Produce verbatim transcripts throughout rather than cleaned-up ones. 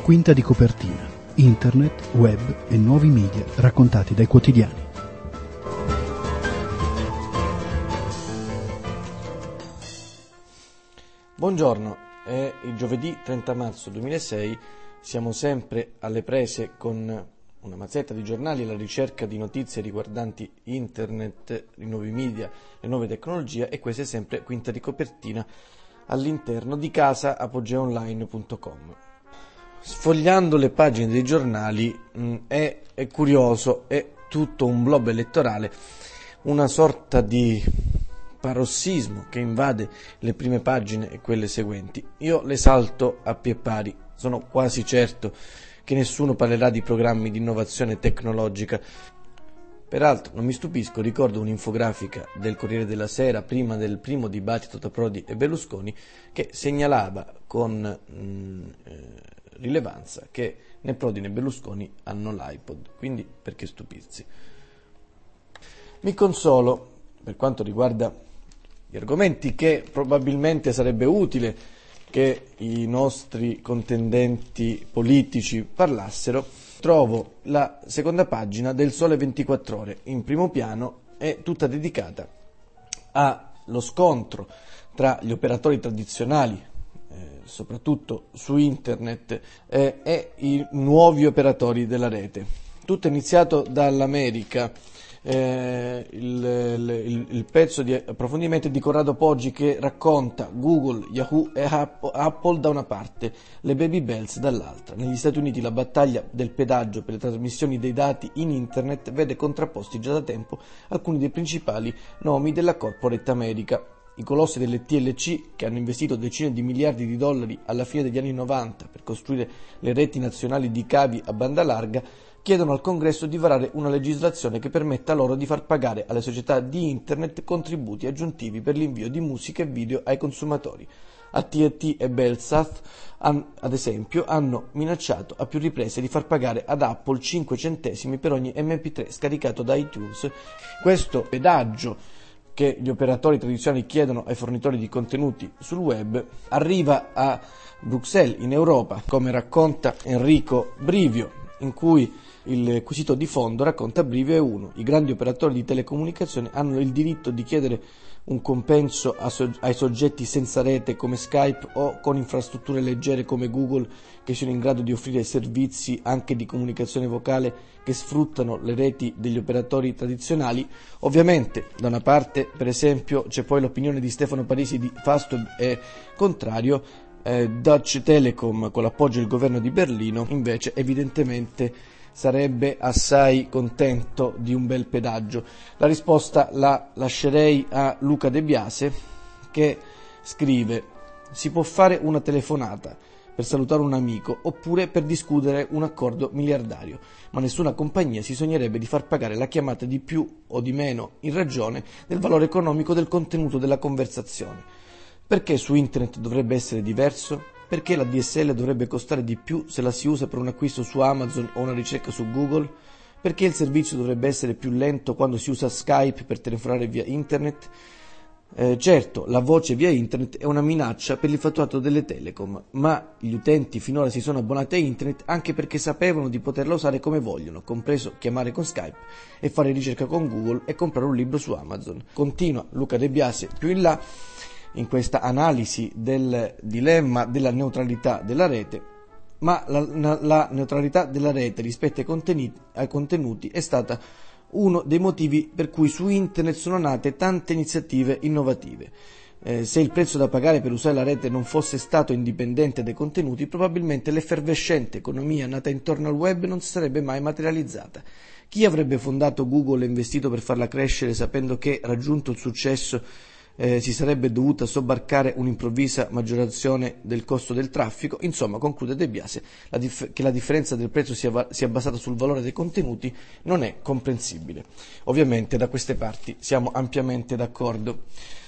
Quinta di copertina. Internet, web e nuovi media raccontati dai quotidiani. Buongiorno, è il giovedì trenta marzo duemilasei, siamo sempre alle prese con una mazzetta di giornali alla ricerca di notizie riguardanti internet, i nuovi media, le nuove tecnologie, e questa è sempre quinta di copertina all'interno di casa apogeaonline punto com. Sfogliando le pagine dei giornali mh, è, è curioso, è tutto un blob elettorale, una sorta di parossismo che invade le prime pagine e quelle seguenti. Io le salto a pie pari, sono quasi certo che nessuno parlerà di programmi di innovazione tecnologica. Peraltro non mi stupisco, ricordo un'infografica del Corriere della Sera prima del primo dibattito tra Prodi e Berlusconi che segnalava con mh, eh, rilevanza che né Prodi né Berlusconi hanno l'iPod, quindi perché stupirsi. Mi consolo, per quanto riguarda gli argomenti, che probabilmente sarebbe utile che i nostri contendenti politici parlassero. Trovo la seconda pagina del Sole ventiquattro Ore, in primo piano, è tutta dedicata allo scontro tra gli operatori tradizionali, eh, soprattutto su internet, eh, e i nuovi operatori della rete. Tutto è iniziato dall'America. Eh, il, il, il pezzo di approfondimento è di Corrado Poggi, che racconta Google, Yahoo e Apple da una parte, le baby bells dall'altra. Negli Stati Uniti la battaglia del pedaggio per le trasmissioni dei dati in internet vede contrapposti già da tempo alcuni dei principali nomi della corporate America. I colossi delle T L C, che hanno investito decine di miliardi di dollari alla fine degli anni novanta per costruire le reti nazionali di cavi a banda larga, chiedono al Congresso di varare una legislazione che permetta loro di far pagare alle società di internet contributi aggiuntivi per l'invio di musica e video ai consumatori. A T and T e Belsat, ad esempio, hanno minacciato a più riprese di far pagare ad Apple cinque centesimi per ogni M P tre scaricato da iTunes. Questo pedaggio che gli operatori tradizionali chiedono ai fornitori di contenuti sul web arriva a Bruxelles, in Europa, come racconta Enrico Brivio, in cui il quesito di fondo racconta Brivio è uno. I grandi operatori di telecomunicazione hanno il diritto di chiedere un compenso ai soggetti senza rete come Skype o con infrastrutture leggere come Google, che siano in grado di offrire servizi anche di comunicazione vocale che sfruttano le reti degli operatori tradizionali. Ovviamente da una parte, per esempio, c'è poi l'opinione di Stefano Parisi di Fastweb e contrario. eh, Deutsche Telekom, con l'appoggio del governo di Berlino, invece evidentemente sarebbe assai contento di un bel pedaggio. La risposta la lascerei a Luca De Biase, che scrive: si può fare una telefonata per salutare un amico oppure per discutere un accordo miliardario, ma nessuna compagnia si sognerebbe di far pagare la chiamata di più o di meno in ragione del valore economico del contenuto della conversazione. Perché su internet dovrebbe essere diverso? Perché la D S L dovrebbe costare di più se la si usa per un acquisto su Amazon o una ricerca su Google? Perché il servizio dovrebbe essere più lento quando si usa Skype per telefonare via internet? Eh, certo, la voce via internet è una minaccia per il fatturato delle telecom, ma gli utenti finora si sono abbonati a internet anche perché sapevano di poterla usare come vogliono, compreso chiamare con Skype e fare ricerca con Google e comprare un libro su Amazon. Continua Luca De Biase più in là, in questa analisi del dilemma della neutralità della rete, ma la, la neutralità della rete rispetto ai contenuti, ai contenuti è stata uno dei motivi per cui su internet sono nate tante iniziative innovative. Eh, se il prezzo da pagare per usare la rete non fosse stato indipendente dai contenuti, probabilmente l'effervescente economia nata intorno al web non si sarebbe mai materializzata. Chi avrebbe fondato Google e investito per farla crescere sapendo che, raggiunto il successo, Eh, si sarebbe dovuta sobbarcare un'improvvisa maggiorazione del costo del traffico? Insomma, conclude De Biase, la dif- che la differenza del prezzo sia, va- sia basata sul valore dei contenuti non è comprensibile. Ovviamente da queste parti siamo ampiamente d'accordo.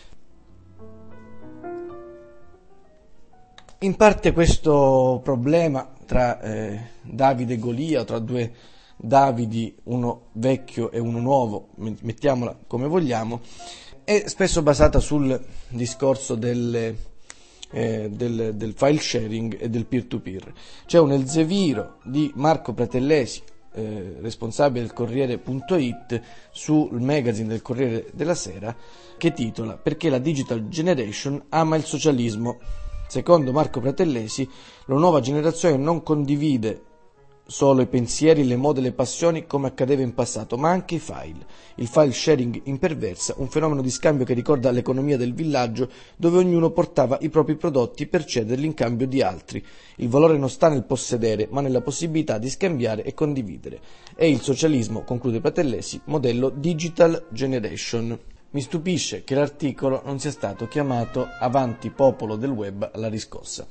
In parte questo problema tra eh, Davide e Golia, o tra due Davidi, uno vecchio e uno nuovo, mettiamola come vogliamo, è spesso basata sul discorso delle eh, del, del file sharing e del peer-to-peer. C'è un Elsevier di Marco Pratellesi, eh, responsabile del Corriere punto it, sul magazine del Corriere della Sera, che titola "Perché la Digital Generation ama il socialismo". Secondo Marco Pratellesi, la nuova generazione non condivide solo i pensieri, le mode, le passioni come accadeva in passato, ma anche i file. Il file sharing imperversa, un fenomeno di scambio che ricorda l'economia del villaggio, dove ognuno portava i propri prodotti per cederli in cambio di altri. Il valore non sta nel possedere, ma nella possibilità di scambiare e condividere. È il socialismo, conclude Pratellesi, modello Digital Generation. Mi stupisce che l'articolo non sia stato chiamato "Avanti popolo del web alla riscossa".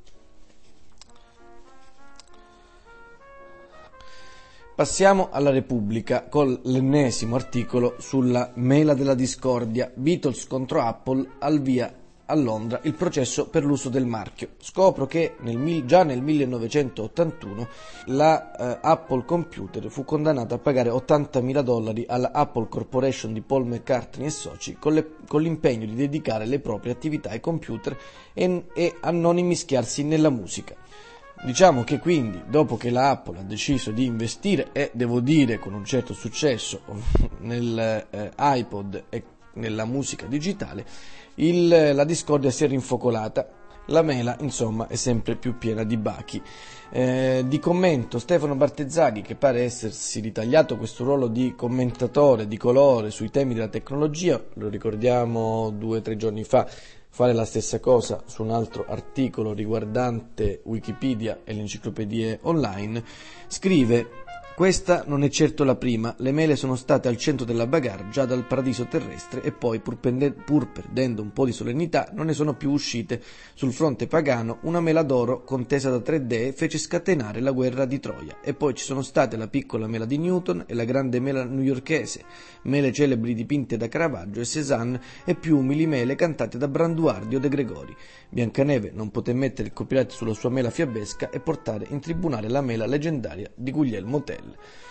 Passiamo alla Repubblica con l'ennesimo articolo sulla mela della discordia. Beatles contro Apple, al via a Londra il processo per l'uso del marchio. Scopro che nel, già nel millenovecentottantuno la eh, Apple Computer fu condannata a pagare ottantamila dollari alla Apple Corporation di Paul McCartney e soci con, le, con l'impegno di dedicare le proprie attività ai computer e, e a non immischiarsi nella musica. Diciamo che quindi, dopo che la Apple ha deciso di investire, e devo dire con un certo successo, nel eh, iPod e nella musica digitale, il, la discordia si è rinfocolata. La mela, insomma, è sempre più piena di bachi. Eh, di commento Stefano Bartezzaghi, che pare essersi ritagliato questo ruolo di commentatore di colore sui temi della tecnologia, lo ricordiamo due o tre giorni fa, fare la stessa cosa su un altro articolo riguardante Wikipedia e le enciclopedie online, scrive: "Questa non è certo la prima, le mele sono state al centro della bagarre già dal paradiso terrestre e poi, pur, pende- pur perdendo un po' di solennità, non ne sono più uscite. Sul fronte pagano, una mela d'oro contesa da tre dee fece scatenare la guerra di Troia, e poi ci sono state la piccola mela di Newton e la grande mela newyorkese, mele celebri dipinte da Caravaggio e Cézanne e più umili mele cantate da Branduardi o De Gregori. Biancaneve non poté mettere il copyright sulla sua mela fiabesca e portare in tribunale la mela leggendaria di Guglielmo Tell".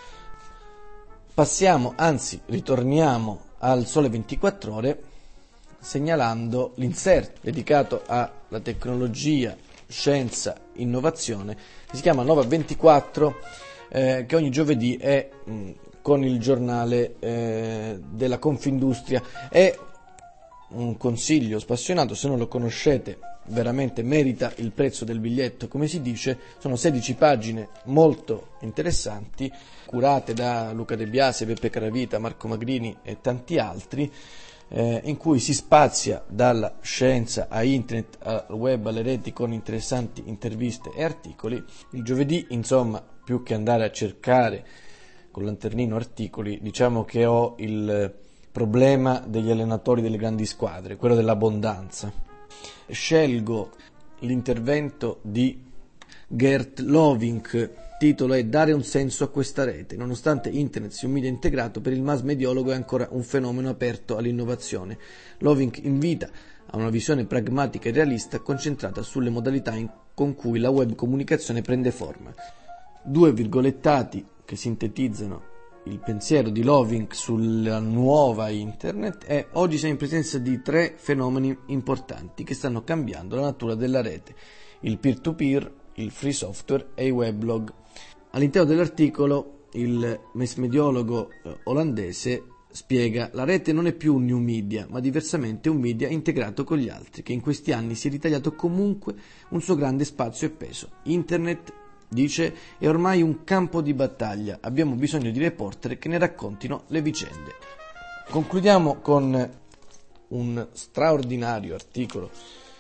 Passiamo, anzi ritorniamo al Sole ventiquattro Ore, segnalando l'inserto dedicato alla tecnologia, scienza, innovazione, che si chiama Nova ventiquattro, eh, che ogni giovedì è mh, con il giornale eh, della Confindustria. È un consiglio spassionato, se non lo conoscete veramente merita il prezzo del biglietto, come si dice. Sono sedici pagine molto interessanti, curate da Luca De Biasi, Beppe Caravita, Marco Magrini e tanti altri, eh, in cui si spazia dalla scienza a internet, al web, alle reti, con interessanti interviste e articoli. Il giovedì, insomma, più che andare a cercare con lanternino articoli, diciamo che ho il problema degli allenatori delle grandi squadre, quello dell'abbondanza. Scelgo l'intervento di Gert Lovink, titolo è "Dare un senso a questa rete. Nonostante internet sia un media integrato, per il mass mediologo è ancora un fenomeno aperto all'innovazione". Lovink invita a una visione pragmatica e realista concentrata sulle modalità in, con cui la web comunicazione prende forma. Due virgolettati che sintetizzano il pensiero di Lovink sulla nuova internet è: oggi siamo in presenza di tre fenomeni importanti che stanno cambiando la natura della rete: il peer-to-peer, il free software e i weblog. All'interno dell'articolo il mass-mediologo eh, olandese spiega: la rete non è più un new media, ma diversamente un media integrato con gli altri, che in questi anni si è ritagliato comunque un suo grande spazio e peso. Internet, dice, è ormai un campo di battaglia, abbiamo bisogno di reporter che ne raccontino le vicende. Concludiamo con un straordinario articolo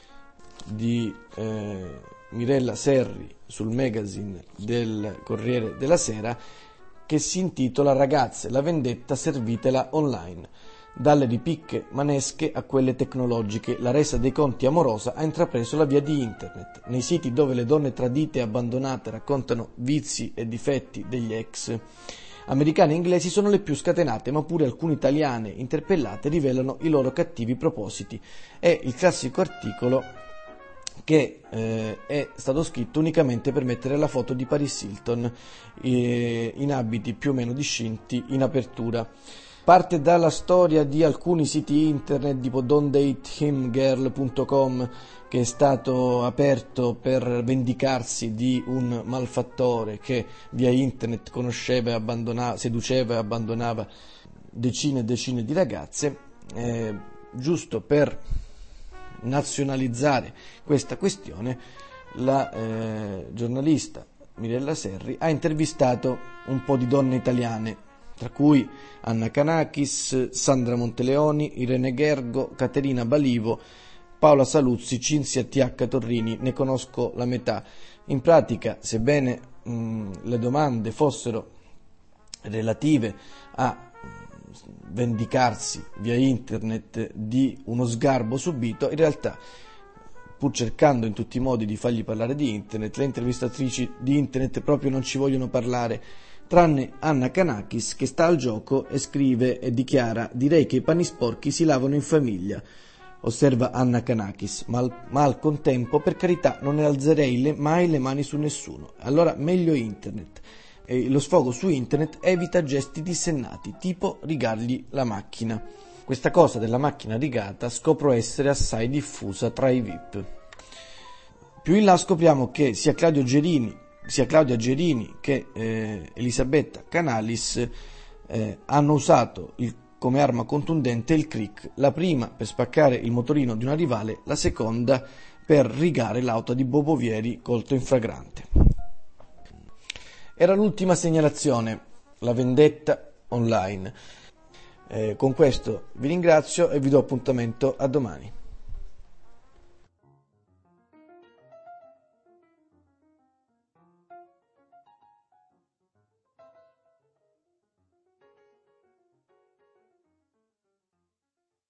di eh, Mirella Serri sul magazine del Corriere della Sera, che si intitola "Ragazze, la vendetta servitela online". Dalle ripicche manesche a quelle tecnologiche, la resa dei conti amorosa ha intrapreso la via di internet. Nei siti dove le donne tradite e abbandonate raccontano vizi e difetti degli ex americane e inglesi sono le più scatenate, ma pure alcune italiane interpellate rivelano i loro cattivi propositi. È il classico articolo che eh, è stato scritto unicamente per mettere la foto di Paris Hilton eh, in abiti più o meno discinti in apertura. Parte dalla storia di alcuni siti internet tipo don't date him girl punto com, che è stato aperto per vendicarsi di un malfattore che via internet conosceva e abbandonava, seduceva e abbandonava decine e decine di ragazze, eh, giusto per nazionalizzare questa questione. La eh, giornalista Mirella Serri ha intervistato un po' di donne italiane, tra cui Anna Kanakis, Sandra Monteleoni, Irene Gergo, Caterina Balivo, Paola Saluzzi, Cinzia T H Torrini, ne conosco la metà. In pratica, sebbene mh, le domande fossero relative a vendicarsi via internet di uno sgarbo subito, in realtà, pur cercando in tutti i modi di fargli parlare di internet, le intervistatrici di internet proprio non ci vogliono parlare, tranne Anna Kanakis, che sta al gioco e scrive e dichiara: direi che i panni sporchi si lavano in famiglia. Osserva Anna Kanakis, ma al, ma al contempo, per carità, non ne alzerei le, mai le mani su nessuno. Allora meglio internet. E lo sfogo su internet evita gesti dissennati, tipo rigargli la macchina. Questa cosa della macchina rigata scopro essere assai diffusa tra i V I P. Più in là scopriamo che sia Claudio Gerini, sia Claudia Gerini che eh, Elisabetta Canalis eh, hanno usato il, come arma contundente il crick, la prima per spaccare il motorino di una rivale, la seconda per rigare l'auto di Bobo Vieri colto in flagrante. Era l'ultima segnalazione, la vendetta online. Eh, con questo vi ringrazio e vi do appuntamento a domani.